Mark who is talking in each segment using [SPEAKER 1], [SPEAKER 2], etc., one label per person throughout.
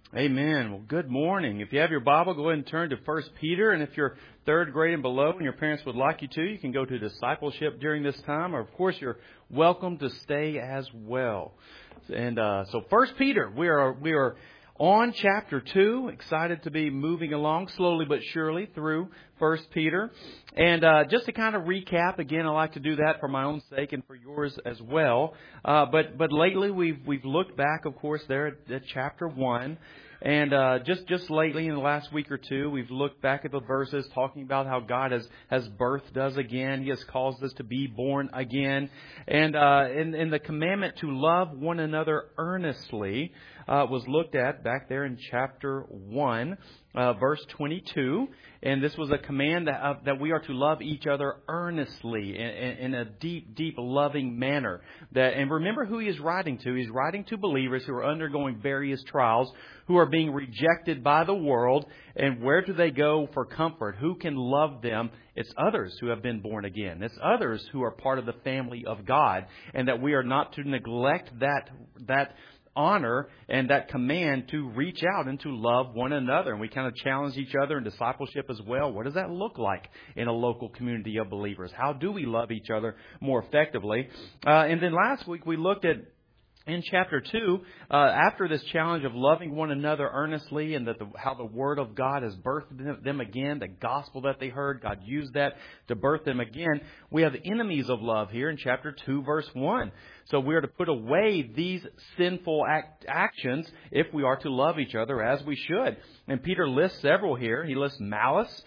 [SPEAKER 1] Amen. Well, good morning. If you have your Bible, go ahead and turn to 1 Peter. And if you're third grade and below and your parents would like you to, you can go to discipleship during this time. Or, of course, you're welcome to stay as well. And so 1 Peter, we are on chapter 2. Excited to be moving along slowly but surely through 1 Peter. And just to kind of recap, again, I like to do that for my own sake and for yours as well. But lately we've looked back, of course, there at chapter 1. And just lately, in the last week or two, we've looked back at the verses talking about how God has birthed us again. He has caused us to be born again. And the commandment to love one another earnestly was looked at back there in chapter 1, verse 22. And this was a command that we are to love each other earnestly in a deep, deep loving manner. And remember who he is writing to. He's writing to believers who are undergoing various trials, who are being rejected by the world. And where do they go for comfort? Who can love them? It's others who have been born again. It's others who are part of the family of God. And that we are not to neglect that honor and that command to reach out and to love one another. And we kind of challenge each other in discipleship as well. What does that look like in a local community of believers? How do we love each other more effectively? And then last week we looked at in chapter 2, after this challenge of loving one another earnestly and how the Word of God has birthed them again, the gospel that they heard, God used that to birth them again. We have the enemies of love here in chapter 2, verse 1. So we are to put away these sinful actions if we are to love each other as we should. And Peter lists several here. He lists malice,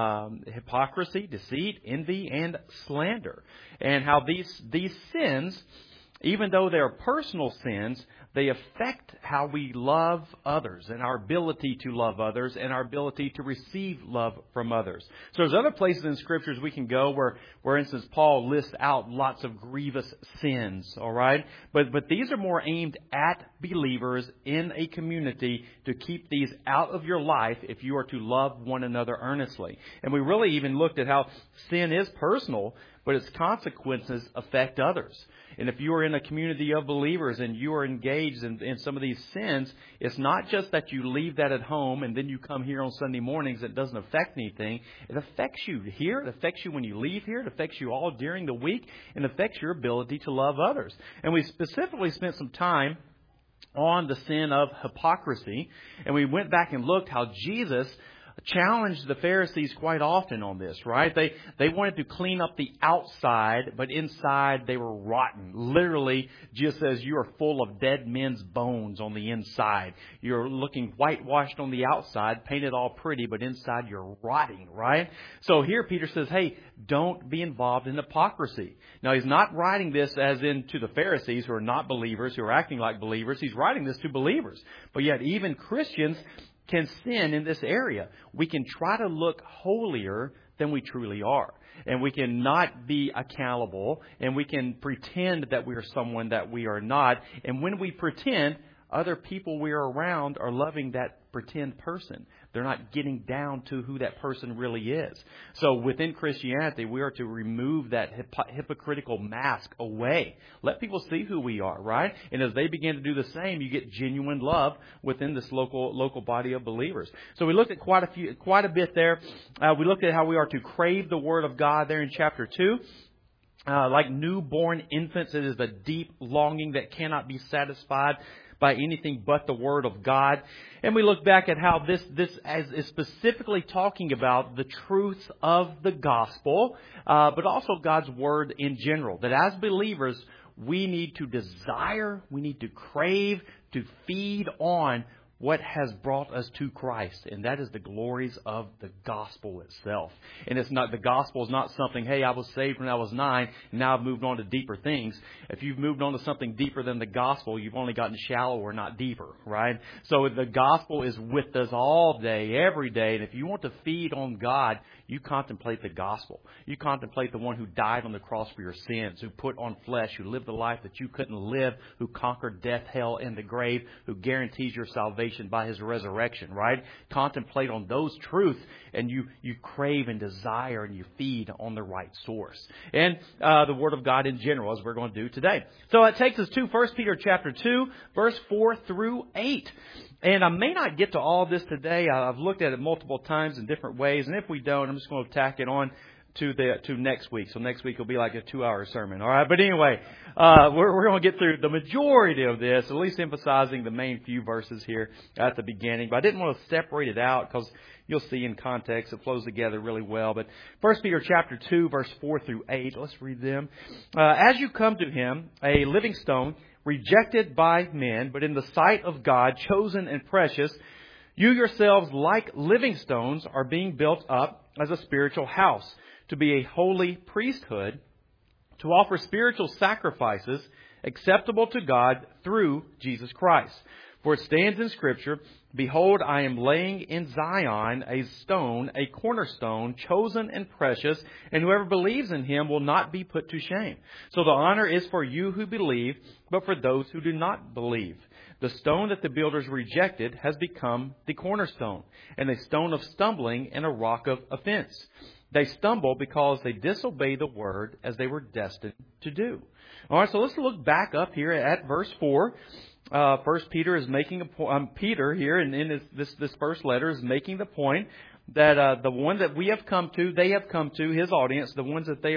[SPEAKER 1] hypocrisy, deceit, envy, and slander. And how these sins, even though they are personal sins, they affect how we love others and our ability to love others and our ability to receive love from others. So there's other places in Scriptures we can go where, for instance, Paul lists out lots of grievous sins, all right? But these are more aimed at believers in a community to keep these out of your life if you are to love one another earnestly. And we really even looked at how sin is personal, but its consequences affect others. And if you are in a community of believers and you are engaged in some of these sins, it's not just that you leave that at home and then you come here on Sunday mornings. It doesn't affect anything. It affects you here. It affects you when you leave here. It affects you all during the week. And it affects your ability to love others. And we specifically spent some time on the sin of hypocrisy. And we went back and looked how Jesus challenged the Pharisees quite often on this, right? They wanted to clean up the outside, but inside they were rotten. Literally, Jesus says you are full of dead men's bones on the inside. You're looking whitewashed on the outside, painted all pretty, but inside you're rotting, right? So here Peter says, hey, don't be involved in hypocrisy. Now, he's not writing this as in to the Pharisees who are not believers, who are acting like believers. He's writing this to believers. But yet even Christians can sin in this area. We can try to look holier than we truly are. And we can not be accountable. And we can pretend that we are someone that we are not. And when we pretend, other people we are around are loving that pretend person. They're not getting down to who that person really is. So within Christianity, we are to remove that hypocritical mask away. Let people see who we are, right? And as they begin to do the same, you get genuine love within this local body of believers. So we looked at quite a bit there. We looked at how we are to crave the Word of God there in chapter 2. Like newborn infants, it is a deep longing that cannot be satisfied by anything but the Word of God. And we look back at how this is specifically talking about the truths of the gospel, but also God's Word in general. That as believers, we need to desire, we need to crave, to feed on what has brought us to Christ, and that is the glories of the gospel itself. And it's not, the gospel is not something, hey, I was saved when I was 9, and now I've moved on to deeper things. If you've moved on to something deeper than the gospel, you've only gotten shallower, not deeper, right? So the gospel is with us all day, every day, and if you want to feed on God, you contemplate the gospel. You contemplate the one who died on the cross for your sins, who put on flesh, who lived the life that you couldn't live, who conquered death, hell, and the grave, who guarantees your salvation salvation by His resurrection, right? Contemplate on those truths, and you crave and desire and you feed on the right source. And the Word of God in general, as we're going to do today. So it takes us to 1 Peter chapter 2, verse 4 through 8. And I may not get to all of this today. I've looked at it multiple times in different ways. And if we don't, I'm just going to tack it on to next week. So next week will be like a 2-hour sermon. All right. But anyway, we're going to get through the majority of this, at least emphasizing the main few verses here at the beginning. But I didn't want to separate it out because you'll see in context it flows together really well. But 1 Peter chapter 2, verse 4 through 8. Let's read them. As you come to Him, a living stone, rejected by men, but in the sight of God, chosen and precious, you yourselves, like living stones, are being built up as a spiritual house, to be a holy priesthood, to offer spiritual sacrifices acceptable to God through Jesus Christ. For it stands in Scripture, Behold, I am laying in Zion a stone, a cornerstone, chosen and precious, and whoever believes in Him will not be put to shame. So the honor is for you who believe, but for those who do not believe. The stone that the builders rejected has become the cornerstone, and a stone of stumbling and a rock of offense. They stumble because they disobey the word as they were destined to do. All right, so let's look back up here at verse 4. First Peter is making a point. Peter here in this first letter is making the point that the one that we have come to, they have come to, his audience, the ones that they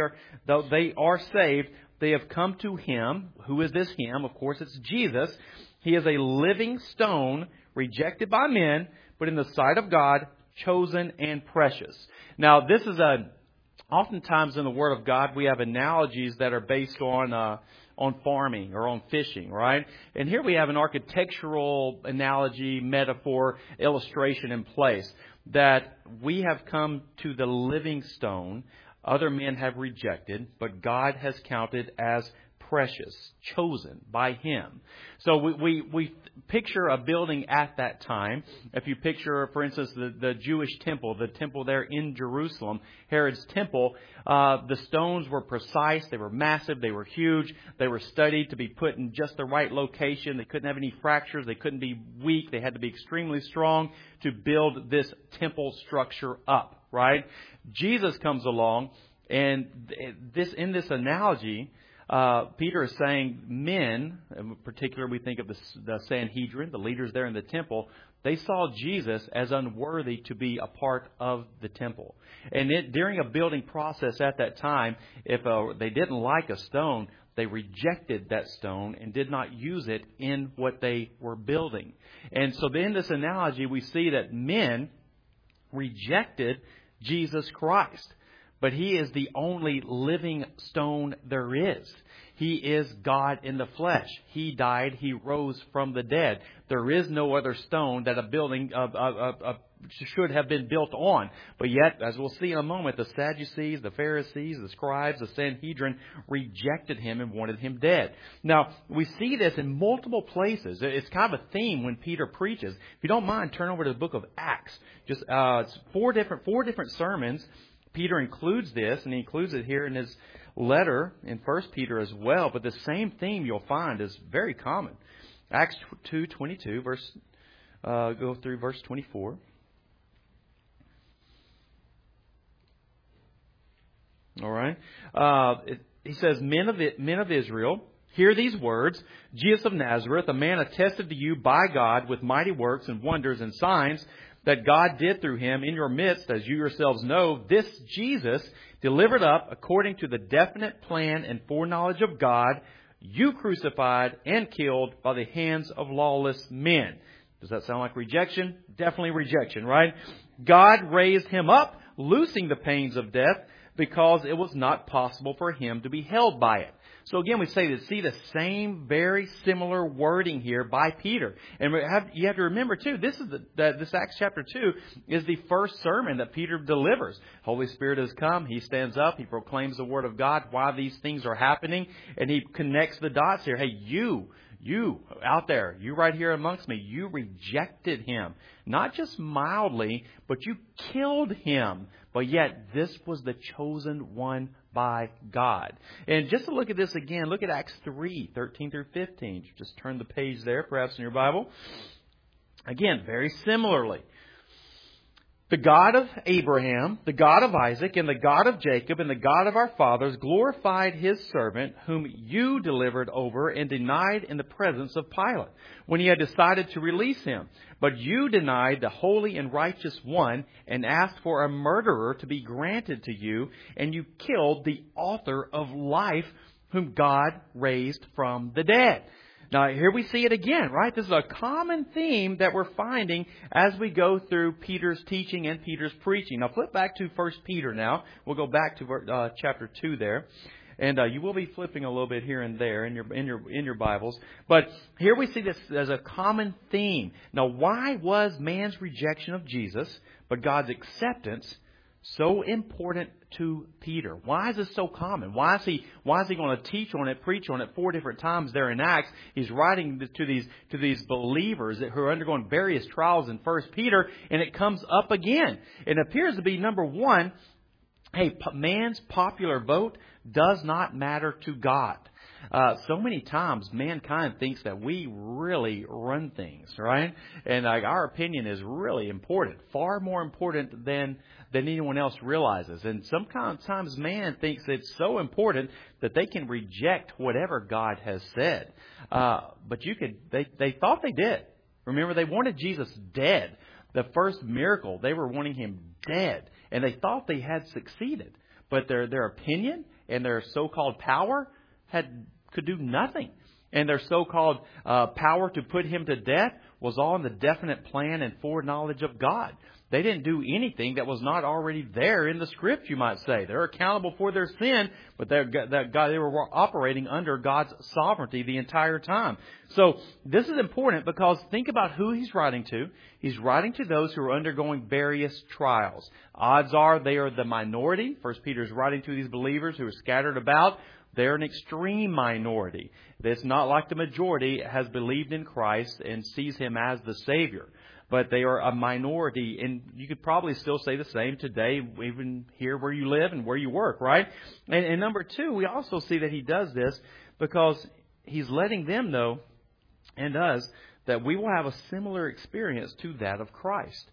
[SPEAKER 1] are saved, they have come to Him. Who is this Him? Of course, it's Jesus. He is a living stone, rejected by men, but in the sight of God, chosen and precious. Now, this is oftentimes in the Word of God, we have analogies that are based on farming or on fishing, right? And here we have an architectural analogy, metaphor, illustration in place that we have come to the living stone. Other men have rejected, but God has counted as precious, chosen by Him. So we picture a building at that time. If you picture, for instance, the Jewish temple, the temple there in Jerusalem, Herod's temple, the stones were precise, they were massive, they were huge, they were studied to be put in just the right location. They couldn't have any fractures, they couldn't be weak, they had to be extremely strong to build this temple structure up, right? Jesus comes along, and in this analogy, Peter is saying men, in particular we think of the Sanhedrin, the leaders there in the temple, they saw Jesus as unworthy to be a part of the temple. And during a building process at that time, if they didn't like a stone, they rejected that stone and did not use it in what they were building. And so in this analogy, we see that men rejected Jesus Christ. But He is the only living stone there is. He is God in the flesh. He died. He rose from the dead. There is no other stone that a building should have been built on. But yet, as we'll see in a moment, the Sadducees, the Pharisees, the scribes, the Sanhedrin rejected Him and wanted Him dead. Now, we see this in multiple places. It's kind of a theme when Peter preaches. If you don't mind, turn over to the book of Acts. Just it's four different sermons. Peter includes this, and he includes it here in his letter in 1 Peter as well. But the same theme you'll find is very common. Acts 2:22, go through verse 24. All right. He says, Men of Israel, hear these words. Jesus of Nazareth, a man attested to you by God with mighty works and wonders and signs that God did through Him in your midst, as you yourselves know, this Jesus, delivered up according to the definite plan and foreknowledge of God, you crucified and killed by the hands of lawless men. Does that sound like rejection? Definitely rejection, right? God raised Him up, loosing the pains of death, because it was not possible for Him to be held by it. So again, we see the same very similar wording here by Peter. And you have to remember, too, this Acts chapter 2 is the first sermon that Peter delivers. Holy Spirit has come. He stands up. He proclaims the Word of God, why these things are happening. And he connects the dots here. Hey, you out there, you right here amongst me, you rejected Him. Not just mildly, but you killed Him. But yet, this was the chosen one by God. And just to look at this again, look at Acts 3:13 through 15. Just turn the page there, perhaps in your Bible. Again, very similarly, the God of Abraham, the God of Isaac, and the God of Jacob, and the God of our fathers glorified His servant, whom you delivered over and denied in the presence of Pilate, when he had decided to release him. But you denied the holy and righteous one, and asked for a murderer to be granted to you, and you killed the author of life, whom God raised from the dead. Now, here we see it again, right? This is a common theme that we're finding as we go through Peter's teaching and Peter's preaching. Now, flip back to 1 Peter now. We'll go back to chapter 2 there. And you will be flipping a little bit here and there in your Bibles. But here we see this as a common theme. Now, why was man's rejection of Jesus, but God's acceptance, so important to Peter? Why is this so common? Why is he going to teach on it, preach on it 4 different times there in Acts? He's writing to these believers who are undergoing various trials in 1 Peter, and it comes up again. It appears to be, number one, hey, man's popular vote does not matter to God. So many times mankind thinks that we really run things, right? And our opinion is really important, far more important than anyone else realizes. And sometimes man thinks it's so important that they can reject whatever God has said. But they thought they did. Remember, they wanted Jesus dead. The first miracle, they were wanting Him dead. And they thought they had succeeded. But their opinion and their so-called power could do nothing. And their so-called power to put Him to death was all in the definite plan and foreknowledge of God. They didn't do anything that was not already there in the script, you might say. They're accountable for their sin, but they were operating under God's sovereignty the entire time. So this is important because think about who he's writing to. He's writing to those who are undergoing various trials. Odds are they are the minority. 1 Peter is writing to these believers who are scattered about. They're an extreme minority. It's not like the majority has believed in Christ and sees Him as the Savior. But they are a minority, and you could probably still say the same today, even here where you live and where you work, right? And number two, we also see that he does this because he's letting them know, and us, that we will have a similar experience to that of Christ.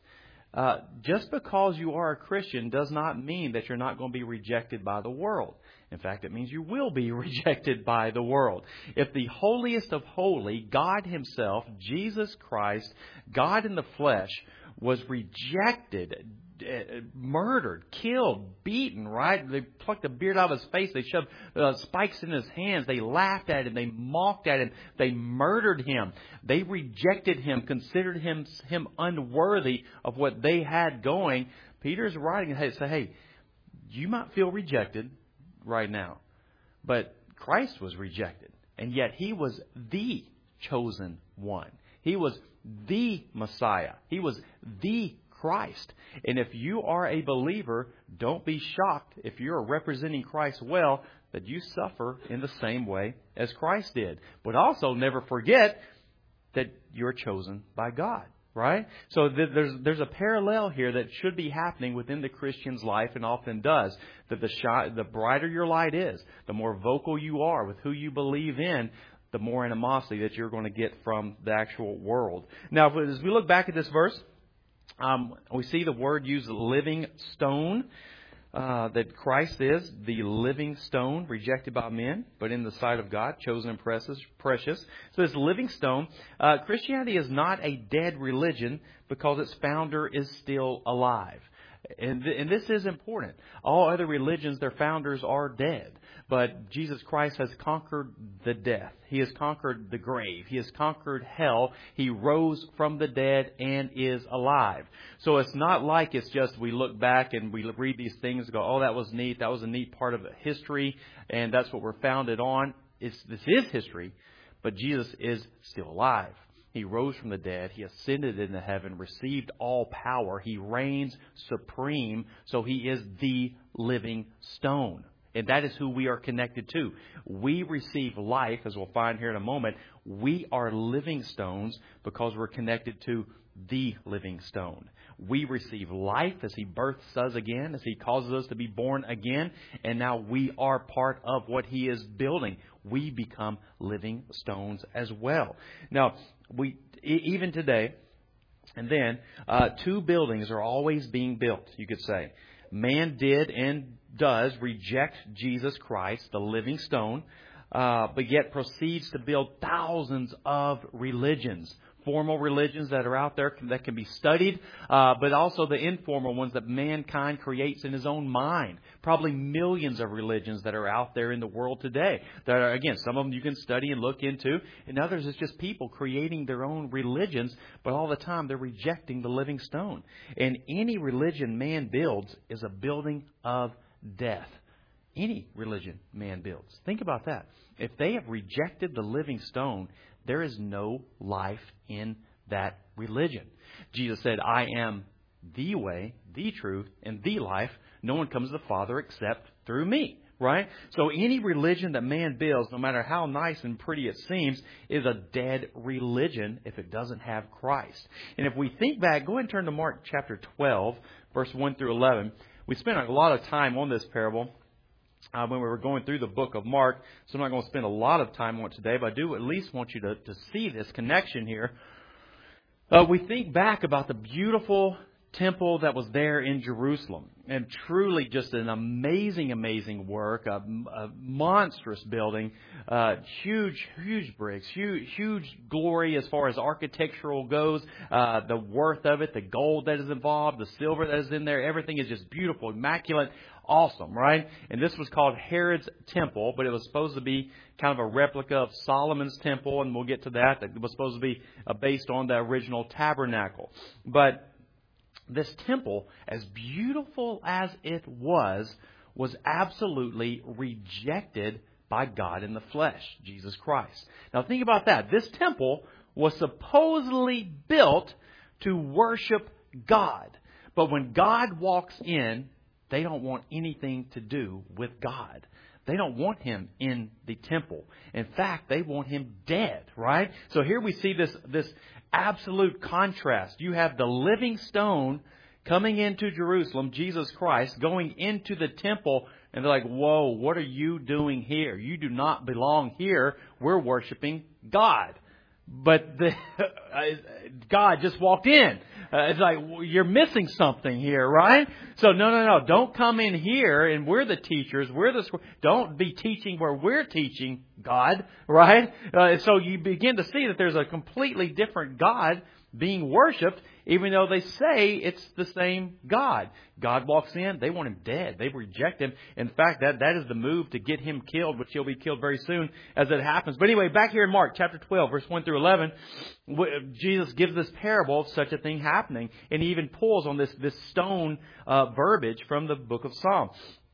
[SPEAKER 1] Just because you are a Christian does not mean that you're not going to be rejected by the world. In fact, it means you will be rejected by the world. If the holiest of holy, God Himself, Jesus Christ, God in the flesh, was rejected, murdered, killed, beaten, right? They plucked the beard out of His face. They shoved spikes in His hands. They laughed at Him. They mocked at Him. They murdered Him. They rejected Him, considered Him unworthy of what they had going. Peter's writing and say, hey, you might feel rejected right now, but Christ was rejected, and yet He was the chosen one. He was the Messiah. He was the Christ. And if you are a believer, don't be shocked if you're representing Christ well that you suffer in the same way as Christ did. But also never forget that you're chosen by God. Right? So there's a parallel here that should be happening within the Christian's life, and often does. That the brighter your light is, the more vocal you are with who you believe in, the more animosity that you're going to get from the actual world. Now, as we look back at this verse, we see the word used, living stone. That Christ is the living stone, rejected by men, but in the sight of God, chosen and precious. So this living stone, Christianity is not a dead religion because its founder is still alive. And this is important. All other religions, their founders are dead. But Jesus Christ has conquered the death. He has conquered the grave. He has conquered hell. He rose from the dead and is alive. So it's not like it's just we look back and we read these things and go, oh, that was neat. That was a neat part of history. And that's what we're founded on. This is history. But Jesus is still alive. He rose from the dead. He ascended into heaven, received all power. He reigns supreme. So He is the living stone. And that is who we are connected to. We receive life, as we'll find here in a moment. We are living stones because we're connected to the living stone. We receive life as He births us again, as He causes us to be born again. And now we are part of what He is building. We become living stones as well. Now, even today, And then, two buildings are always being built, you could say. Man did and does reject Jesus Christ, the living stone, but yet proceeds to build thousands of religions. Formal religions that are out there that can be studied, but also the informal ones that mankind creates in his own mind. Probably millions of religions that are out there in the world today. That are, again, some of them you can study and look into, and others it's just people creating their own religions, but all the time they're rejecting the living stone. And any religion man builds is a building of death. Any religion man builds. Think about that. If they have rejected the living stone, there is no life in that religion. Jesus said, I am the way, the truth, and the life. No one comes to the Father except through me. Right? So any religion that man builds, no matter how nice and pretty it seems, is a dead religion if it doesn't have Christ. And if we think back, go ahead and turn to Mark chapter 12, verse 1 through 11. We spent a lot of time on this parable when we were going through the book of Mark. So I'm not going to spend a lot of time on it today, but I do at least want you to see this connection here. We think back about the beautiful temple that was there in Jerusalem. And truly just an amazing, amazing work, a monstrous building, huge bricks, huge glory as far as architectural goes, the worth of it, the gold that is involved, the silver that is in there, everything is just beautiful, immaculate, awesome, right? And this was called Herod's Temple, but it was supposed to be kind of a replica of Solomon's Temple, and we'll get to that. It was supposed to be based on the original tabernacle. But this temple, as beautiful as it was absolutely rejected by God in the flesh, Jesus Christ. Now think about that. This temple was supposedly built to worship God. But when God walks in, they don't want anything to do with God. They don't want Him in the temple. In fact, they want Him dead, right? So here we see this absolute contrast. You have the living stone coming into Jerusalem, Jesus Christ, going into the temple, and they're like, whoa, what are you doing here? You do not belong here. We're worshiping God. But God just walked in. It's like, you're missing something here, right? So no. Don't come in here and we're the teachers. Don't be teaching where we're teaching God, right? So you begin to see that there's a completely different God being worshipped, even though they say it's the same God. God walks in, they want Him dead. They reject Him. In fact, that is the move to get Him killed, which He'll be killed very soon as it happens. But anyway, back here in Mark chapter 12, verse 1 through 11, Jesus gives this parable of such a thing happening. And He even pulls on this stone verbiage from the book of Psalms.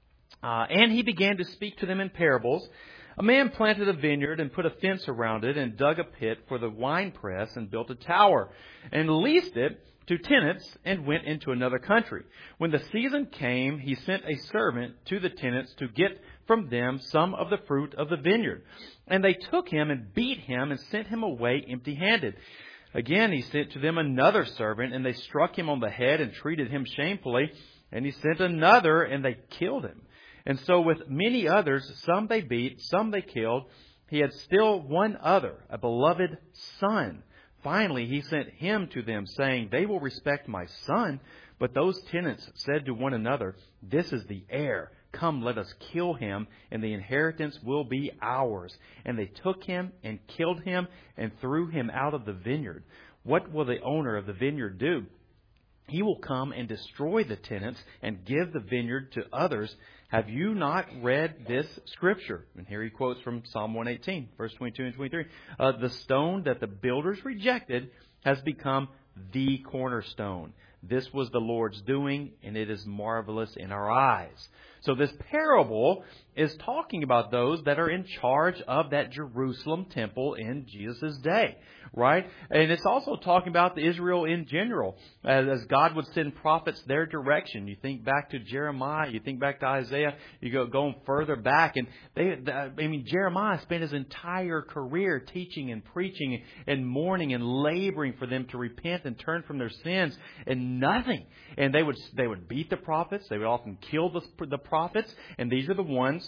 [SPEAKER 1] And He began to speak to them in parables. A man planted a vineyard and put a fence around it and dug a pit for the winepress and built a tower and leased it to tenants and went into another country. When the season came, he sent a servant to the tenants to get from them some of the fruit of the vineyard. And they took him and beat him and sent him away empty-handed. Again, he sent to them another servant, and they struck him on the head and treated him shamefully. And he sent another, and they killed him. And so with many others, some they beat, some they killed. He had still one other, a beloved son. Finally, he sent him to them, saying, they will respect my son. But those tenants said to one another, this is the heir. Come, let us kill him, and the inheritance will be ours. And they took him and killed him and threw him out of the vineyard. What will the owner of the vineyard do? He will come and destroy the tenants and give the vineyard to others. Have you not read this scripture? And here he quotes from Psalm 118, verse 22 and 23. The stone that the builders rejected has become the cornerstone. This was the Lord's doing, and it is marvelous in our eyes. So this parable is talking about those that are in charge of that Jerusalem temple in Jesus' day, right? And it's also talking about the Israel in general, as God would send prophets their direction. You think back to Jeremiah, you think back to Isaiah, you go going further back, and Jeremiah spent his entire career teaching and preaching and mourning and laboring for them to repent and turn from their sins, and nothing. And they would beat the prophets. They would often kill the prophets, and these are the ones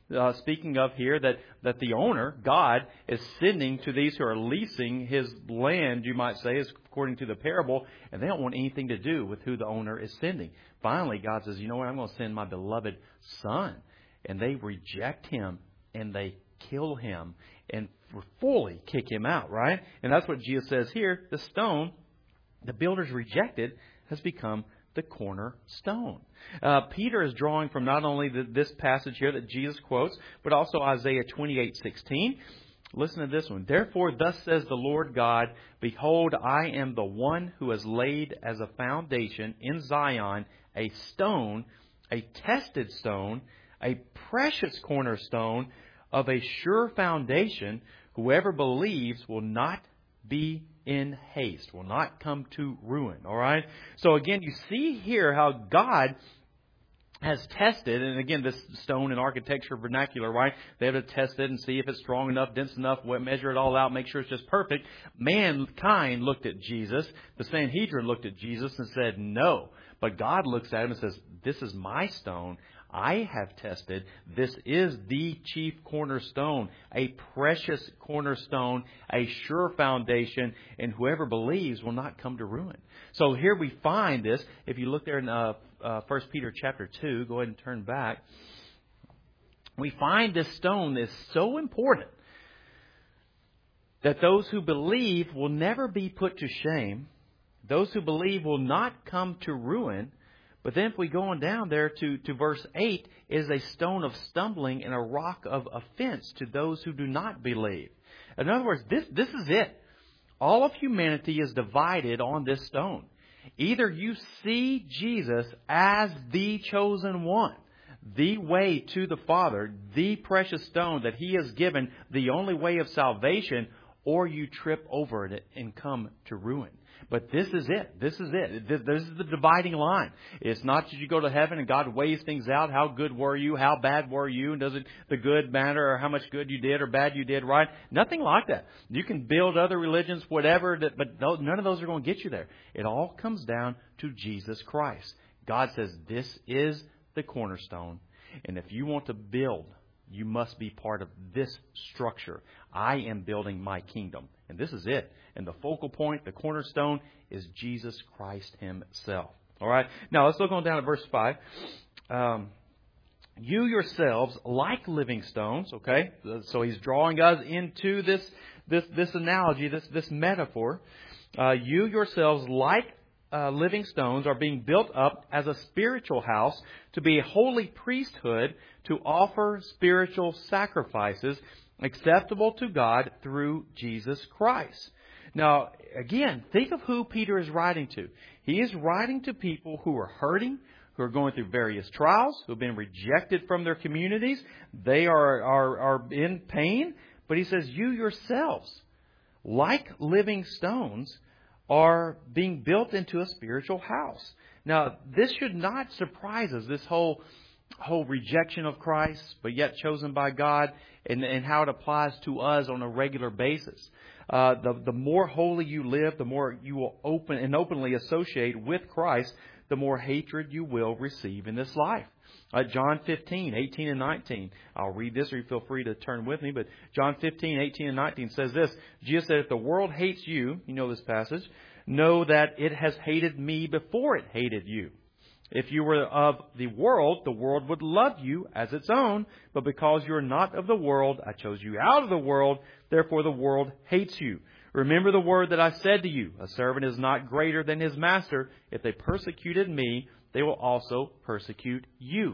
[SPEAKER 1] speaking of here that the owner, God, is sending to these who are leasing his land, you might say, according to the parable, and they don't want anything to do with who the owner is sending. Finally, God says, you know what, I'm going to send my beloved Son. And they reject him, and they kill him, and fully kick him out, right? And that's what Jesus says here. The stone the builders rejected has become the cornerstone. Peter is drawing from not only this passage here that Jesus quotes, but also Isaiah 28:16. Listen to this one. Therefore, thus says the Lord God, behold, I am the one who has laid as a foundation in Zion a stone, a tested stone, a precious cornerstone of a sure foundation. Whoever believes will not be in haste, will not come to ruin. All right? So again, you see here how God has tested, and again, this stone in architecture vernacular, right? They have to test it and see if it's strong enough, dense enough, measure it all out, make sure it's just perfect. Mankind looked at Jesus. The Sanhedrin looked at Jesus and said, no. But God looks at him and says, this is my stone. I have tested. This is the chief cornerstone, a precious cornerstone, a sure foundation, and whoever believes will not come to ruin. So here we find this. If you look there in 1 Peter chapter 2, go ahead and turn back. We find this stone is so important that those who believe will never be put to shame. Those who believe will not come to ruin. But then if we go on down there to verse 8, is a stone of stumbling and a rock of offense to those who do not believe. In other words, this is it. All of humanity is divided on this stone. Either you see Jesus as the chosen one, the way to the Father, the precious stone that He has given, the only way of salvation, or you trip over it and come to ruin. But this is it. This is it. This is the dividing line. It's not that you go to heaven and God weighs things out. How good were you? How bad were you? And does it the good matter, or how much good you did or bad you did, right? Nothing like that. You can build other religions, whatever, but none of those are going to get you there. It all comes down to Jesus Christ. God says this is the cornerstone. And if you want to build, you must be part of this structure. I am building my kingdom. And this is it. And the focal point, the cornerstone, is Jesus Christ Himself. All right. Now let's look on down at verse 5. You yourselves, like living stones, okay? So he's drawing us into this analogy, this metaphor. You yourselves, like living stones, are being built up as a spiritual house to be a holy priesthood, to offer spiritual sacrifices acceptable to God through Jesus Christ. Now, again, think of who Peter is writing to. He is writing to people who are hurting, who are going through various trials, who have been rejected from their communities. They are in pain. But he says, you yourselves, like living stones, are being built into a spiritual house. Now, this should not surprise us, this whole rejection of Christ, but yet chosen by God, and how it applies to us on a regular basis. The more holy you live, the more you will openly associate with Christ, the more hatred you will receive in this life. John 15, 18 and 19. I'll read this, or you feel free to turn with me. But John 15, 18 and 19 says this. Jesus said, if the world hates you, you know this passage, know that it has hated me before it hated you. If you were of the world would love you as its own. But because you are not of the world, I chose you out of the world. Therefore the world hates you. Remember the word that I said to you. A servant is not greater than his master. If they persecuted me, they will also persecute you.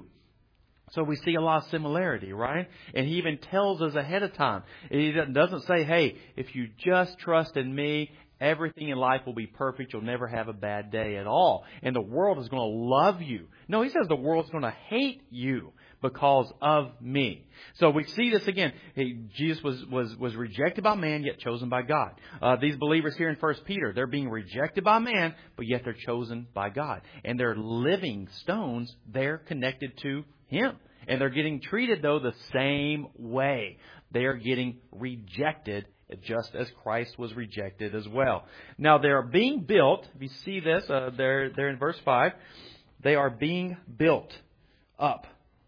[SPEAKER 1] So we see a lot of similarity, right? And He even tells us ahead of time. He doesn't say, hey, if you just trust in me, everything in life will be perfect. You'll never have a bad day at all. And the world is going to love you. No, He says the world's going to hate you because of me. So we see this again. Jesus was rejected by man, yet chosen by God. These believers here in 1 Peter, they're being rejected by man, but yet they're chosen by God. And they're living stones. They're connected to Him. And they're getting treated, though, the same way. They are getting rejected just as Christ was rejected as well. Now, they are being built. If you see this, they're in verse 5. They are being built up.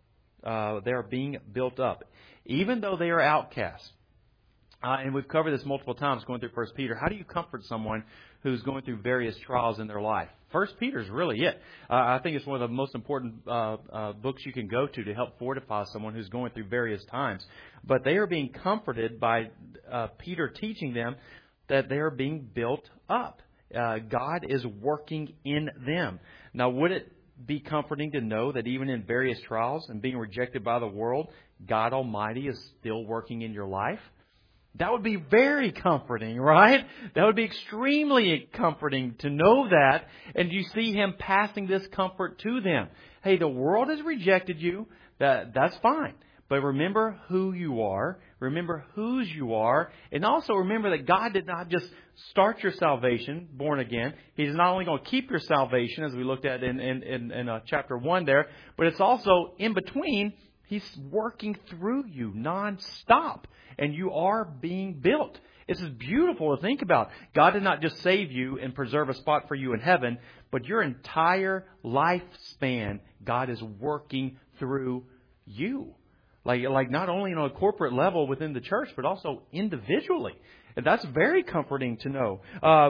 [SPEAKER 1] they are being built up, even though they are outcasts. And we've covered this multiple times going through 1 Peter. How do you comfort someone who's going through various trials in their life? 1 Peter is really it. I think it's one of the most important books you can go to help fortify someone who's going through various times. But they are being comforted by Peter teaching them that they are being built up. God is working in them. Now, would it be comforting to know that even in various trials and being rejected by the world, God Almighty is still working in your life? That would be very comforting, right? That would be extremely comforting to know that. And you see Him passing this comfort to them. Hey, the world has rejected you. That's fine. But remember who you are. Remember whose you are. And also remember that God did not just start your salvation, born again. He's not only going to keep your salvation, as we looked at in chapter 1 there, but it's also in between. He's working through you nonstop. And you are being built. This is beautiful to think about. God did not just save you and preserve a spot for you in heaven, but your entire lifespan, God is working through you. Like not only on a corporate level within the church, but also individually. And that's very comforting to know.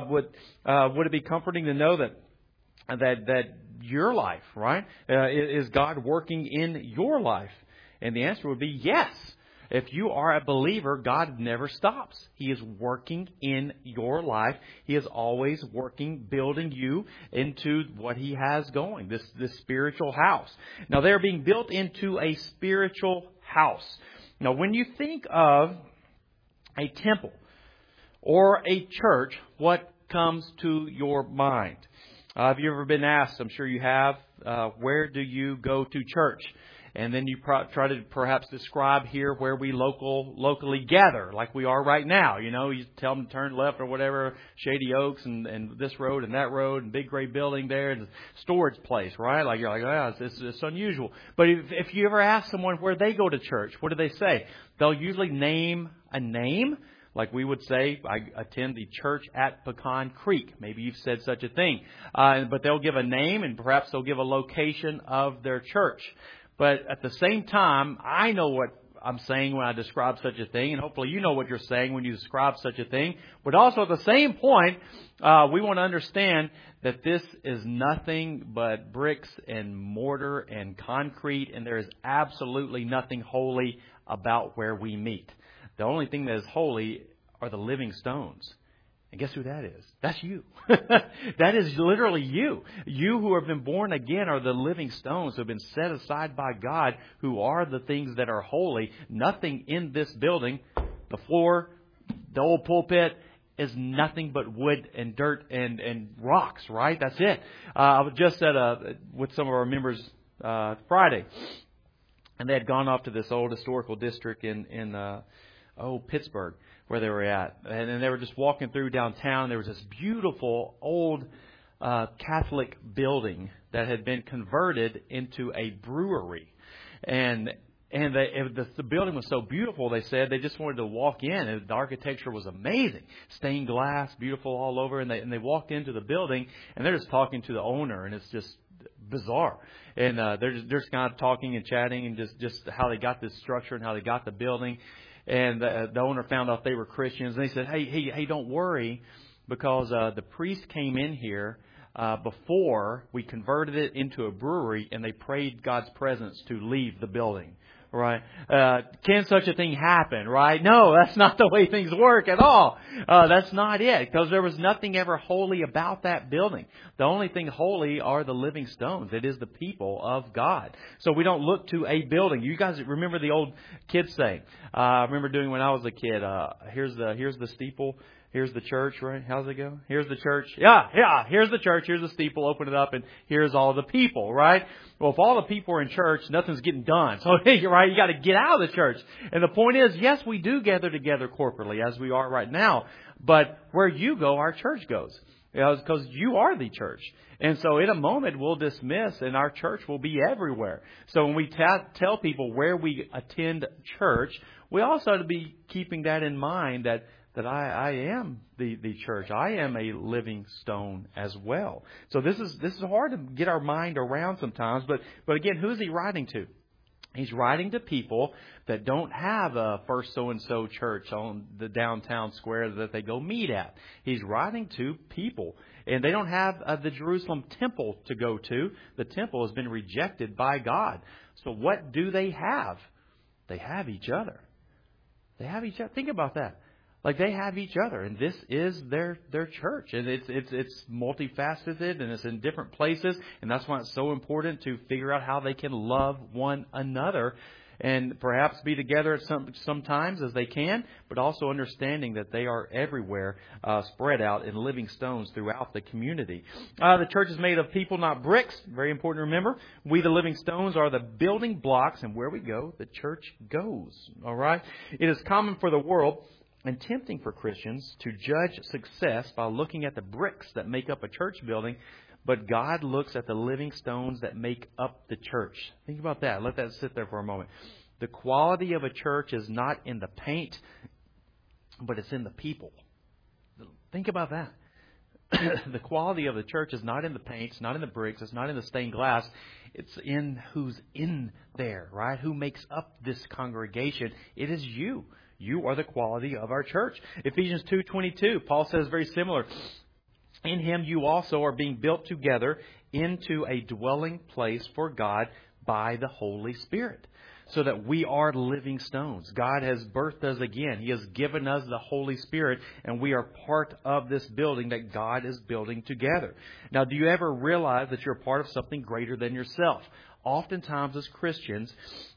[SPEAKER 1] Would it be comforting to know that your life, right, is God working in your life? And the answer would be yes. If you are a believer, God never stops. He is working in your life. He is always working, building you into what He has going, this spiritual house. Now, they're being built into a spiritual house. Now, when you think of a temple or a church, what comes to your mind? Have you ever been asked, I'm sure you have, where do you go to church? And then you try to perhaps describe here where we locally gather, like we are right now. You know, you tell them to turn left or whatever, Shady Oaks and this road and that road and big gray building there and the storage place, right? Like you're like, oh, it's unusual. But if you ever ask someone where they go to church, what do they say? They'll usually name a name. Like we would say, I attend the church at Pecan Creek. Maybe you've said such a thing. But they'll give a name and perhaps they'll give a location of their church. But at the same time, I know what I'm saying when I describe such a thing, and hopefully you know what you're saying when you describe such a thing. But also at the same point, we want to understand that this is nothing but bricks and mortar and concrete, and there is absolutely nothing holy about where we meet. The only thing that is holy are the living stones. And guess who that is? That's you. That is literally you. You who have been born again are the living stones who have been set aside by God, who are the things that are holy. Nothing in this building, the floor, the old pulpit, is nothing but wood and dirt and rocks, right? That's it. I was just with some of our members Friday, and they had gone off to this old historical district in Pittsburgh, where they were at. And then they were just walking through downtown. There was this beautiful old Catholic building that had been converted into a brewery. And the building was so beautiful, they said, they just wanted to walk in. And the architecture was amazing. Stained glass, beautiful all over. And they walked into the building, and they're just talking to the owner, and it's just bizarre. And they're just kind of talking and chatting and just how they got this structure and how they got the building. And the owner found out they were Christians. And they said, hey, don't worry, because the priest came in here before we converted it into a brewery, and they prayed God's presence to leave the building. Right? Can such a thing happen? Right? No, that's not the way things work at all. That's not it, because there was nothing ever holy about that building. The only thing holy are the living stones. It is the people of God. So we don't look to a building. You guys remember the old kids saying? I remember doing when I was a kid. Here's the steeple. Here's the church, right? How's it go? Here's the church. Yeah. Here's the church. Here's the steeple. Open it up, and here's all the people, right? Well, if all the people are in church, nothing's getting done. So, right, you got to get out of the church. And the point is, yes, we do gather together corporately as we are right now. But where you go, our church goes. Because you are the church. And so in a moment, we'll dismiss, and our church will be everywhere. So when we tell people where we attend church, we also have to be keeping that in mind, that I am the church. I am a living stone as well. So this is hard to get our mind around sometimes. But again, who's he writing to? He's writing to people that don't have a First So-and-so church on the downtown square that they go meet at. He's writing to people. And they don't have the Jerusalem temple to go to. The temple has been rejected by God. So what do they have? They have each other. They have each other. Think about that. Like, they have each other, and this is their church, and it's multifaceted, and it's in different places, and that's why it's so important to figure out how they can love one another, and perhaps be together at sometimes as they can, but also understanding that they are everywhere, spread out in living stones throughout the community. The church is made of people, not bricks. Very important to remember. We, the living stones, are the building blocks, and where we go, the church goes. All right. It is common for the world and tempting for Christians to judge success by looking at the bricks that make up a church building, but God looks at the living stones that make up the church. Think about that. Let that sit there for a moment. The quality of a church is not in the paint, but it's in the people. Think about that. The quality of the church is not in the paint, it's not in the bricks, it's not in the stained glass. It's in who's in there, right? Who makes up this congregation. It is you. You are the quality of our church. Ephesians 2:22, Paul says very similar. In Him you also are being built together into a dwelling place for God by the Holy Spirit. So that we are living stones. God has birthed us again. He has given us the Holy Spirit, and we are part of this building that God is building together. Now, do you ever realize that you're part of something greater than yourself? Oftentimes as Christians,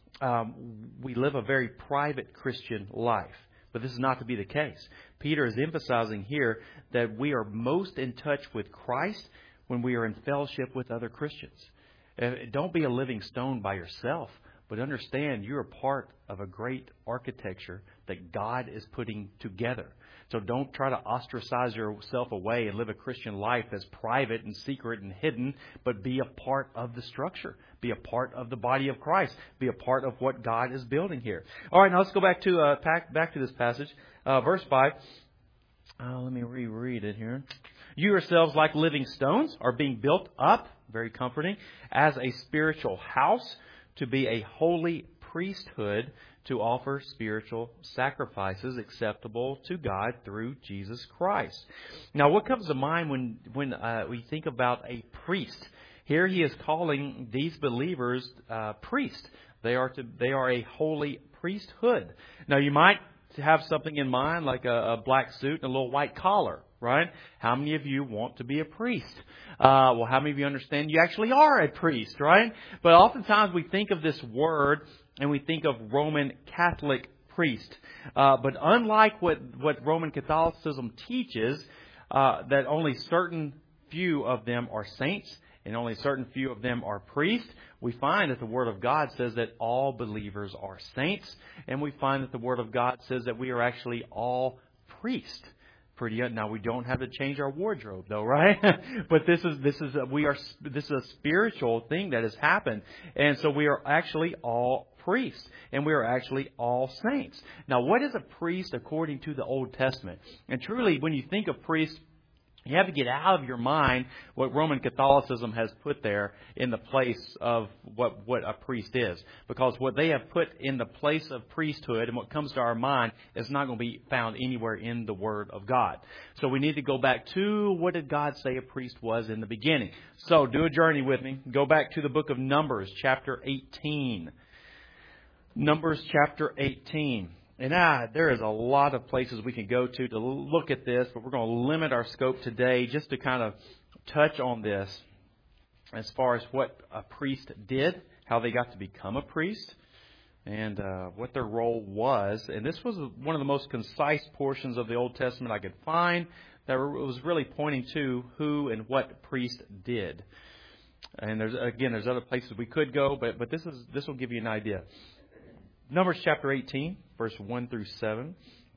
[SPEAKER 1] we live a very private Christian life. But this is not to be the case. Peter is emphasizing here that we are most in touch with Christ when we are in fellowship with other Christians. Don't be a living stone by yourself, but understand you're a part of a great architecture that God is putting together. So don't try to ostracize yourself away and live a Christian life that's private and secret and hidden, but be a part of the structure. Be a part of the body of Christ. Be a part of what God is building here. All right, now let's go back to this passage. Verse 5. Let me reread it here. You yourselves, like living stones, are being built up, very comforting, as a spiritual house to be a holy priesthood, to offer spiritual sacrifices acceptable to God through Jesus Christ. Now, what comes to mind when we think about a priest? Here he is calling these believers priests. They are a holy priesthood. Now, you might have something in mind like a black suit and a little white collar, right? How many of you want to be a priest? Well, how many of you understand you actually are a priest, right? But oftentimes we think of this word and we think of Roman Catholic priest. But unlike what Roman Catholicism teaches, that only certain few of them are saints and only certain few of them are priests, we find that the Word of God says that all believers are saints, and we find that the Word of God says that we are actually all priests. Now, we don't have to change our wardrobe, though, right? But this is a spiritual thing that has happened, and so we are actually all priests, and we are actually all saints. Now, what is a priest according to the Old Testament? And truly, when you think of priests, you have to get out of your mind what Roman Catholicism has put there in the place of what a priest is. Because what they have put in the place of priesthood and what comes to our mind is not going to be found anywhere in the Word of God. So we need to go back to what did God say a priest was in the beginning. So do a journey with me. Go back to the book of Numbers, chapter 18. Numbers, chapter 18. And there is a lot of places we can go to look at this, but we're going to limit our scope today just to kind of touch on this as far as what a priest did, how they got to become a priest, and what their role was. And this was one of the most concise portions of the Old Testament I could find that was really pointing to who and what a priest did. And there's other places we could go, but this will give you an idea. Numbers chapter 18, verse 1 through 7.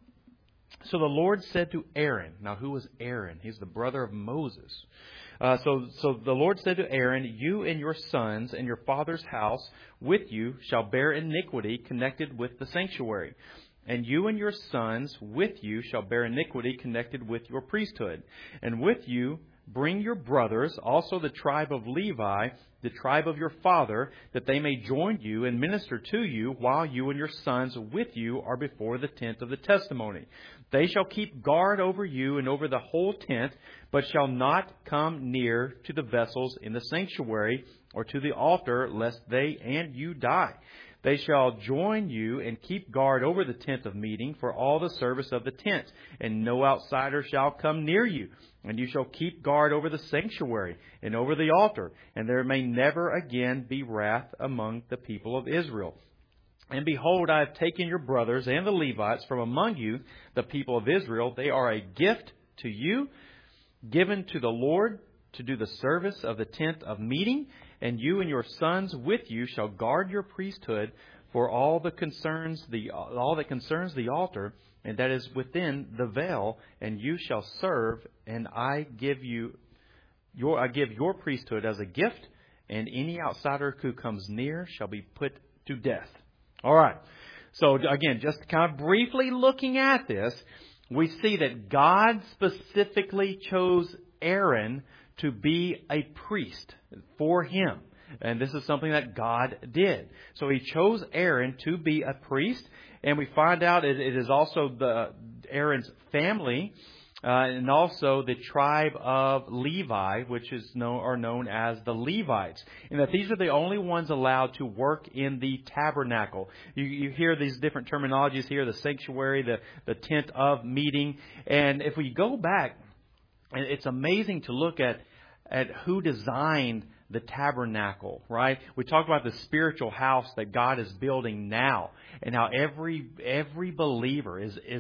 [SPEAKER 1] So the Lord said to Aaron. Now, who was Aaron? He's the brother of Moses. So the Lord said to Aaron, you and your sons and your father's house with you shall bear iniquity connected with the sanctuary. And you and your sons with you shall bear iniquity connected with your priesthood. And with you bring your brothers, also the tribe of Levi, the tribe of your father, that they may join you and minister to you while you and your sons with you are before the tent of the testimony. They shall keep guard over you and over the whole tent, but shall not come near to the vessels in the sanctuary or to the altar, lest they and you die. They shall join you and keep guard over the tent of meeting for all the service of the tent, and no outsider shall come near you. And you shall keep guard over the sanctuary and over the altar, and there may never again be wrath among the people of Israel. And behold, I have taken your brothers and the Levites from among you, the people of Israel. They are a gift to you, given to the Lord to do the service of the tent of meeting. And you and your sons with you shall guard your priesthood for all that concerns the altar, and that is within the veil. And you shall serve. And I give your priesthood as a gift. And any outsider who comes near shall be put to death. All right. So again, just kind of briefly looking at this, we see that God specifically chose Aaron to be a priest for him. And this is something that God did. So He chose Aaron to be a priest. And we find out it is also Aaron's family and also the tribe of Levi, which are known as the Levites. And that these are the only ones allowed to work in the tabernacle. You hear these different terminologies here, the sanctuary, the tent of meeting. And if we go back, and it's amazing to look at who designed the tabernacle, right? We talk about the spiritual house that God is building now, and how every believer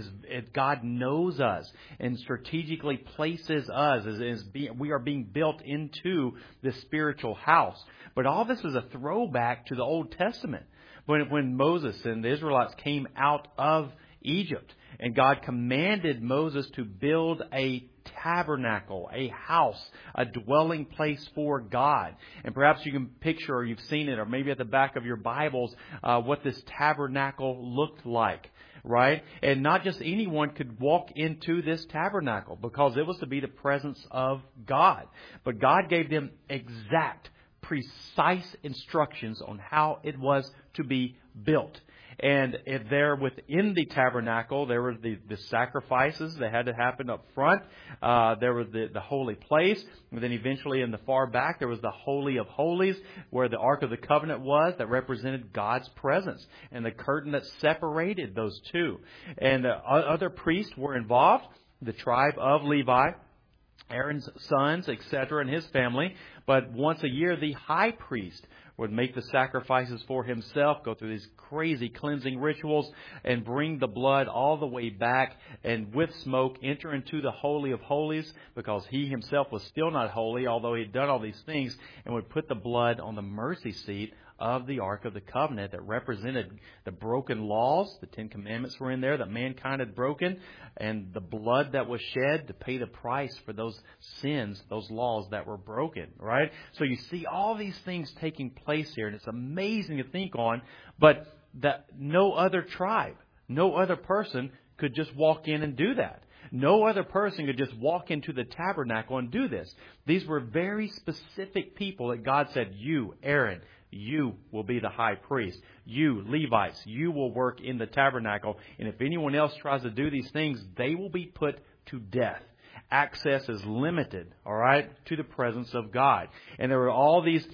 [SPEAKER 1] God knows us and strategically places us we are being built into this spiritual house. But all this is a throwback to the Old Testament, when Moses and the Israelites came out of Egypt, and God commanded Moses to build a tabernacle, a house, a dwelling place for God. And perhaps you can picture, or you've seen it, or maybe at the back of your Bibles, what this tabernacle looked like, right? And not just anyone could walk into this tabernacle, because it was to be the presence of God. But God gave them exact, precise instructions on how it was to be built. And there within the tabernacle, there were the sacrifices that had to happen up front. There was the holy place. And then eventually in the far back, there was the Holy of Holies, where the Ark of the Covenant was, that represented God's presence. And the curtain that separated those two. And other priests were involved, the tribe of Levi, Aaron's sons, etc., and his family. But once a year, the high priest would make the sacrifices for himself, go through these crazy cleansing rituals, and bring the blood all the way back, and with smoke enter into the Holy of Holies, because he himself was still not holy, although he had done all these things, and would put the blood on the mercy seat of the Ark of the Covenant that represented the broken laws. The Ten Commandments were in there that mankind had broken, and the blood that was shed to pay the price for those sins, those laws that were broken, right? So you see all these things taking place here, and it's amazing to think on, but that no other tribe, no other person could just walk in and do that. No other person could just walk into the tabernacle and do this. These were very specific people that God said, you, Aaron, you will be the high priest. You, Levites, you will work in the tabernacle. And if anyone else tries to do these things, they will be put to death. Access is limited, all right, to the presence of God. And there were all these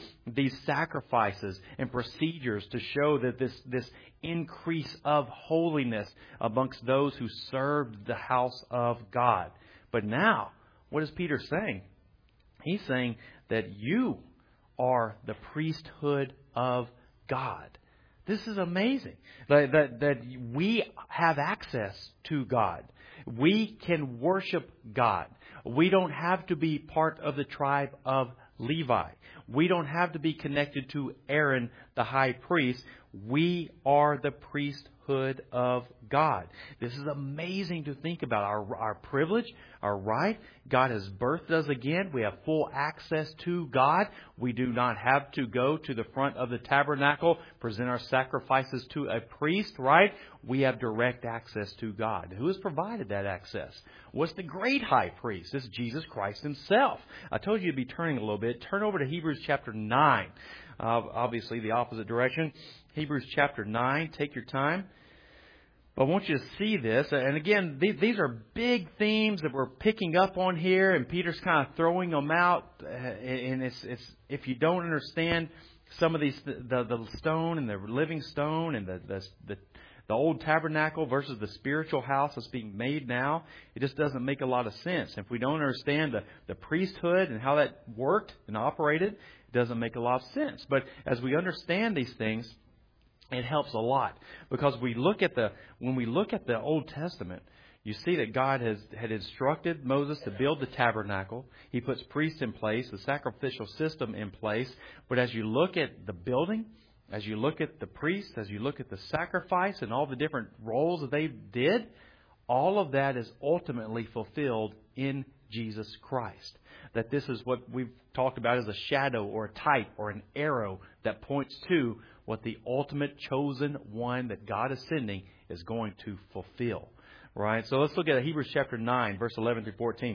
[SPEAKER 1] sacrifices and procedures to show that this increase of holiness amongst those who served the house of God. But now, what is Peter saying? He's saying that you are the priesthood of God. This is amazing. That we have access to God. We can worship God. We don't have to be part of the tribe of Levi. We don't have to be connected to Aaron, the high priest. We are the priesthood of God. This is amazing to think about. Our privilege, our right. God has birthed us again. We have full access to God. We do not have to go to the front of the tabernacle, present our sacrifices to a priest, right? We have direct access to God. Who has provided that access? What's the great high priest? It's Jesus Christ himself. I told you to be turning a little bit. Turn over to Hebrews chapter 9. Obviously, the opposite direction. Hebrews chapter 9. Take your time. But I want you to see this. And again, these are big themes that we're picking up on here. And Peter's kind of throwing them out. And it's if you don't understand some of these, the stone and the living stone and the old tabernacle versus the spiritual house that's being made now, it just doesn't make a lot of sense. If we don't understand the priesthood and how that worked and operated, it doesn't make a lot of sense. But as we understand these things, it helps a lot, because when we look at the Old Testament, you see that God had instructed Moses to build the tabernacle. He puts priests in place, the sacrificial system in place. But as you look at the building, as you look at the priests, as you look at the sacrifice and all the different roles that they did, all of that is ultimately fulfilled in Jesus Christ. That this is what we've talked about as a shadow or a type or an arrow that points to what the ultimate chosen one that God is sending is going to fulfill. Right? So let's look at Hebrews chapter 9, verse 11 through 14.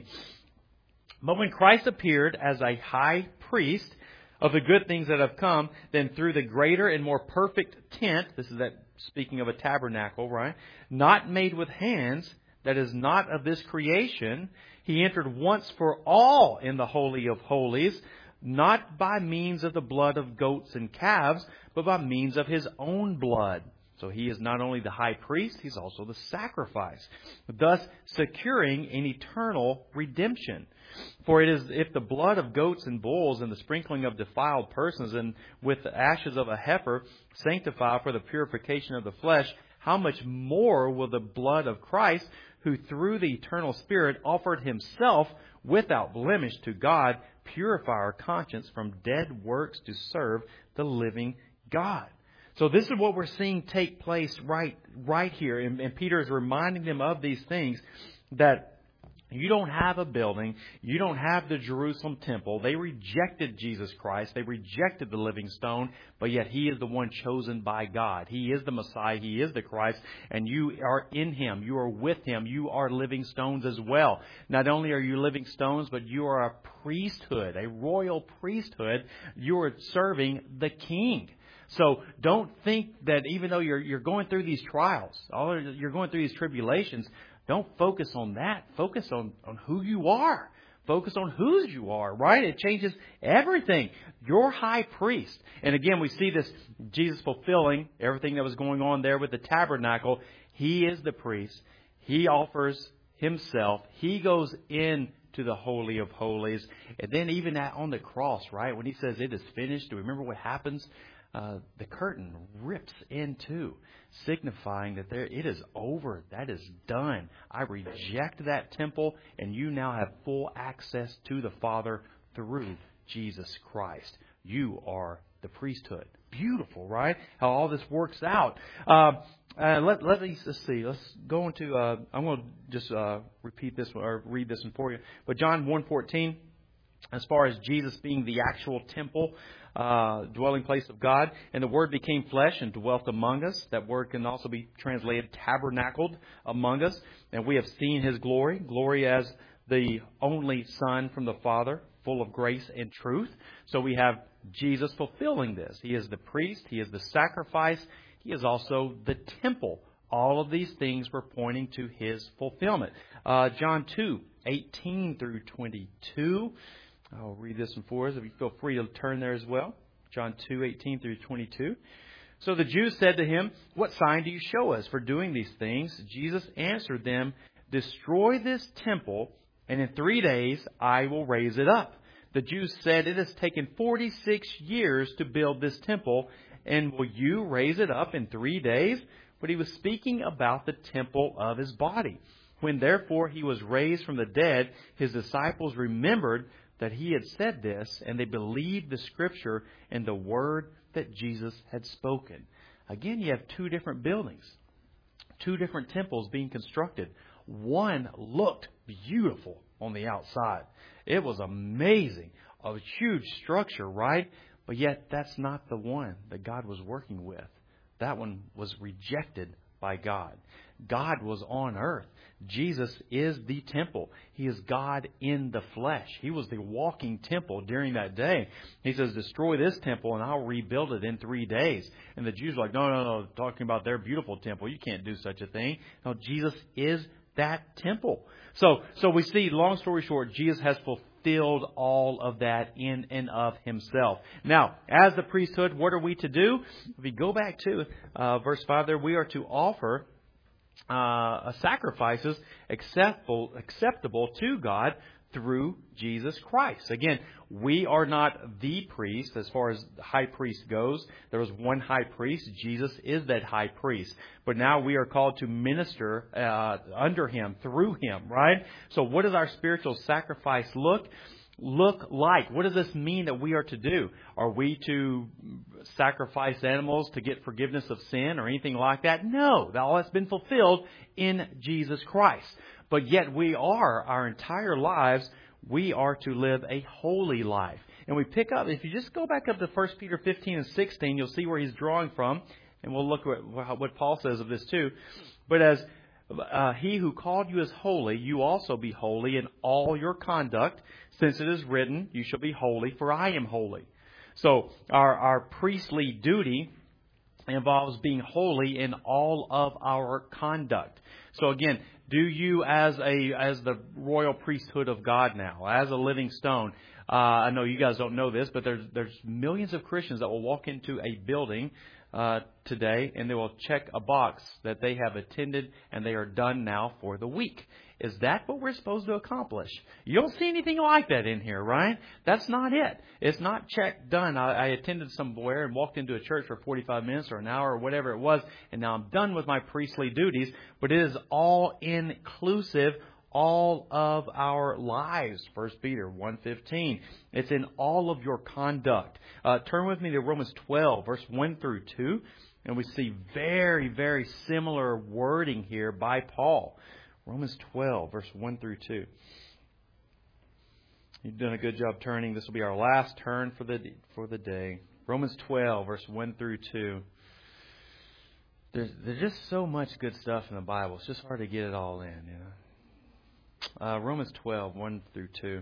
[SPEAKER 1] But when Christ appeared as a high priest of the good things that have come, then through the greater and more perfect tent, this is that speaking of a tabernacle, right? Not made with hands, that is not of this creation, he entered once for all in the Holy of Holies, not by means of the blood of goats and calves, but by means of his own blood. So he is not only the high priest, he's also the sacrifice, thus securing an eternal redemption. For it is if the blood of goats and bulls and the sprinkling of defiled persons and with the ashes of a heifer sanctify for the purification of the flesh, how much more will the blood of Christ, who through the eternal Spirit offered himself without blemish to God, purify our conscience from dead works to serve the living God. So this is what we're seeing take place right here. And Peter is reminding them of these things, that you don't have a building. You don't have the Jerusalem temple. They rejected Jesus Christ. They rejected the living stone, but yet he is the one chosen by God. He is the Messiah. He is the Christ, and you are in him. You are with him. You are living stones as well. Not only are you living stones, but you are a priesthood, a royal priesthood. You are serving the King. So don't think that even though you're going through these trials, you're going through these tribulations, don't focus on that. Focus on who you are. Focus on whose you are, right? It changes everything. Your high priest. And again, we see this Jesus fulfilling everything that was going on there with the tabernacle. He is the priest. He offers himself. He goes in to the Holy of Holies. And then even on the cross, right? When he says it is finished, do you remember what happens? The curtain rips in two, signifying that it is over. That is done. I reject that temple, and you now have full access to the Father through Jesus Christ. You are the priesthood. Beautiful, right? How all this works out. Let's see. Let's go into. I'm going to just repeat this or read this one for you. But John 1:14. As far as Jesus being the actual temple, dwelling place of God, and the Word became flesh and dwelt among us. That word can also be translated tabernacled among us. And we have seen his glory, glory as the only Son from the Father, full of grace and truth. So we have Jesus fulfilling this. He is the priest. He is the sacrifice. He is also the temple. All of these things were pointing to his fulfillment. John 2:18 through 22. I'll read this one for us. If you feel free to turn there as well. John 2:18 through 22. So the Jews said to him, "What sign do you show us for doing these things?" Jesus answered them, "Destroy this temple, and in 3 days I will raise it up." The Jews said, "It has taken 46 years to build this temple, and will you raise it up in 3 days?" But he was speaking about the temple of his body. When therefore he was raised from the dead, his disciples remembered that he had said this, and they believed the Scripture and the word that Jesus had spoken. Again, you have two different buildings, two different temples being constructed. One looked beautiful on the outside. It was amazing. A huge structure, right? But yet, that's not the one that God was working with. That one was rejected by God. God was on earth. Jesus is the temple. He is God in the flesh. He was the walking temple during that day. He says, destroy this temple and I'll rebuild it in 3 days. And the Jews are like, no, talking about their beautiful temple. You can't do such a thing. No, Jesus is that temple. So we see, long story short, Jesus has fulfilled all of that in and of himself. Now, as the priesthood, what are we to do? If we go back to verse 5 there, we are to offer sacrifices acceptable to God through Jesus Christ. Again, we are not the priest as far as the high priest goes. There was one high priest. Jesus is that high priest. But now we are called to minister under him, through him, right? So what does our spiritual sacrifice look like? What does this mean that we are to do? Are we to sacrifice animals to get forgiveness of sin or anything like that? No, all that's been fulfilled in Jesus Christ. But yet our entire lives, we are to live a holy life. And we pick up, if you just go back up to 1 Peter 15 and 16, you'll see where he's drawing from. And we'll look at what Paul says of this too. But as he who called you is holy, you also be holy in all your conduct, since it is written, you shall be holy, for I am holy. So our priestly duty involves being holy in all of our conduct. So again, do you as the royal priesthood of God now, as a living stone, I know you guys don't know this, but there's millions of Christians that will walk into a building today and they will check a box that they have attended and they are done now for the week. Is that what we're supposed to accomplish? You don't see anything like that in here, right? That's not it. It's not check, done. I attended somewhere and walked into a church for 45 minutes or an hour or whatever it was, and now I'm done with my priestly duties. But it is all inclusive, all of our lives. 1 Peter 1:15. It's in all of your conduct. Turn with me to Romans 12, verse 1 through 2. And we see very, very similar wording here by Paul. Romans 12, verse 1 through 2. You've done a good job turning. This will be our last turn for the day. Romans 12, verse 1 through 2. There's just so much good stuff in the Bible. It's just hard to get it all in, you know. Romans 12, 1 through 2.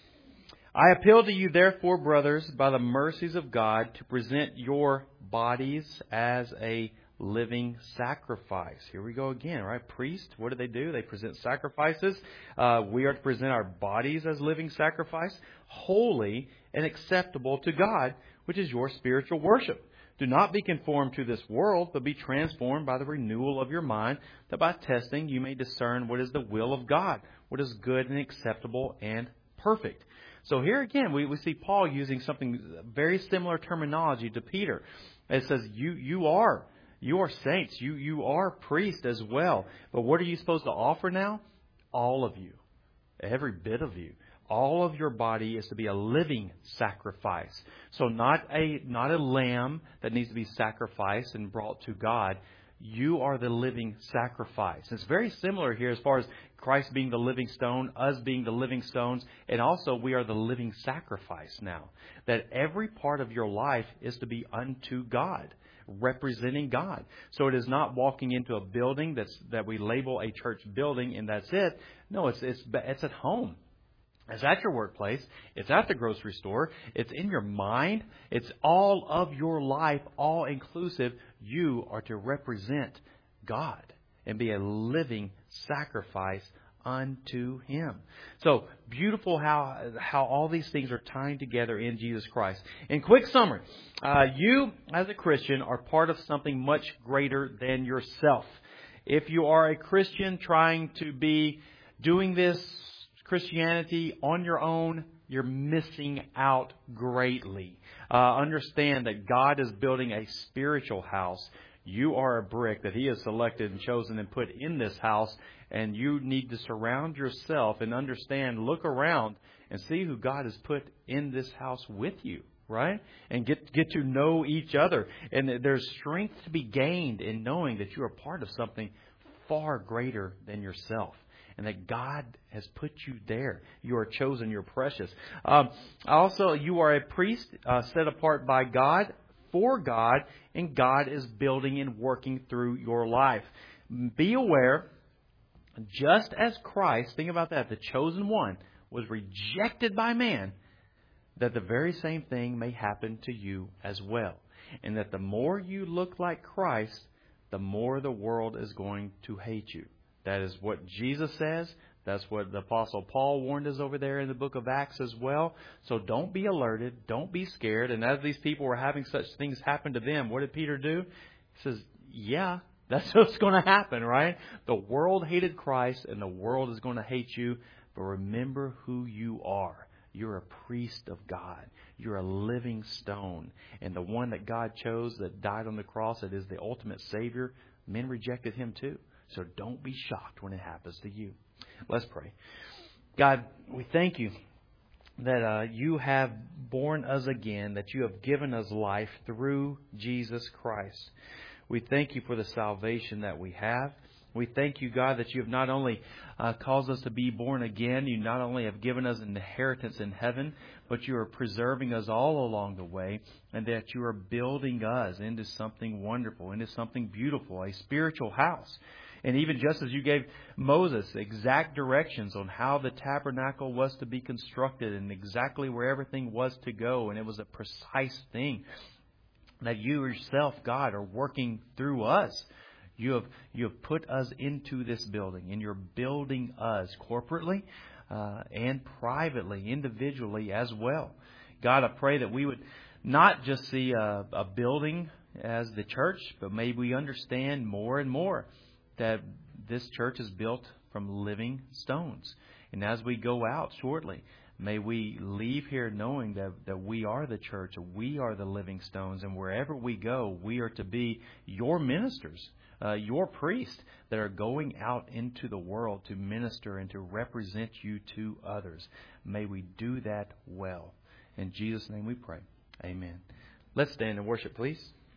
[SPEAKER 1] I appeal to you, therefore, brothers, by the mercies of God, to present your bodies as a living sacrifice. Here we go again, right? Priests, what do? They present sacrifices. We are to present our bodies as living sacrifice, holy and acceptable to God, which is your spiritual worship. Do not be conformed to this world, but be transformed by the renewal of your mind, that by testing you may discern what is the will of God, what is good and acceptable and perfect. So here again, we see Paul using something very similar terminology to Peter. It says, you are saints. You are priests as well. But what are you supposed to offer now? All of you. Every bit of you. All of your body is to be a living sacrifice. So not a lamb that needs to be sacrificed and brought to God. You are the living sacrifice. It's very similar here as far as Christ being the living stone, us being the living stones, and also we are the living sacrifice now. That every part of your life is to be unto God, representing God. So it is not walking into a building that we label a church building and that's it. No, it's at home. It's at your workplace. It's at the grocery store. It's in your mind. It's all of your life, all inclusive. You are to represent God and be a living sacrifice unto Him. So beautiful how all these things are tying together in Jesus Christ. In quick summary, you as a Christian are part of something much greater than yourself. If you are a Christian trying to be doing this Christianity on your own, you're missing out greatly. Understand that God is building a spiritual house. You are a brick that He has selected and chosen and put in this house, and you need to surround yourself and understand, look around and see who God has put in this house with you, right? And get to know each other. And there's strength to be gained in knowing that you are part of something far greater than yourself. And that God has put you there. You are chosen. You're precious. Also, you are a priest set apart by God, for God, and God is building and working through your life. Be aware, just as Christ, think about that, the chosen one, was rejected by man, that the very same thing may happen to you as well. And that the more you look like Christ, the more the world is going to hate you. That is what Jesus says. That's what the Apostle Paul warned us over there in the book of Acts as well. So don't be alerted. Don't be scared. And as these people were having such things happen to them, what did Peter do? He says, yeah, that's what's going to happen, right? The world hated Christ and the world is going to hate you. But remember who you are. You're a priest of God. You're a living stone. And the one that God chose that died on the cross, that is the ultimate Savior, men rejected Him too. So don't be shocked when it happens to you. Let's pray. God, we thank you that you have born us again, that you have given us life through Jesus Christ. We thank you for the salvation that we have. We thank you, God, that you have not only caused us to be born again, you not only have given us an inheritance in heaven, but you are preserving us all along the way, and that you are building us into something wonderful, into something beautiful, a spiritual house. And even just as you gave Moses exact directions on how the tabernacle was to be constructed and exactly where everything was to go, and it was a precise thing, that you yourself, God, are working through us. You have put us into this building, and you're building us corporately and privately, individually as well. God, I pray that we would not just see a building as the church, but may we understand more and more that this church is built from living stones. And as we go out shortly, may we leave here knowing that we are the church, we are the living stones, and wherever we go, we are to be your ministers, your priests that are going out into the world to minister and to represent you to others. May we do that well. In Jesus' name we pray. Amen. Let's stand and worship, please.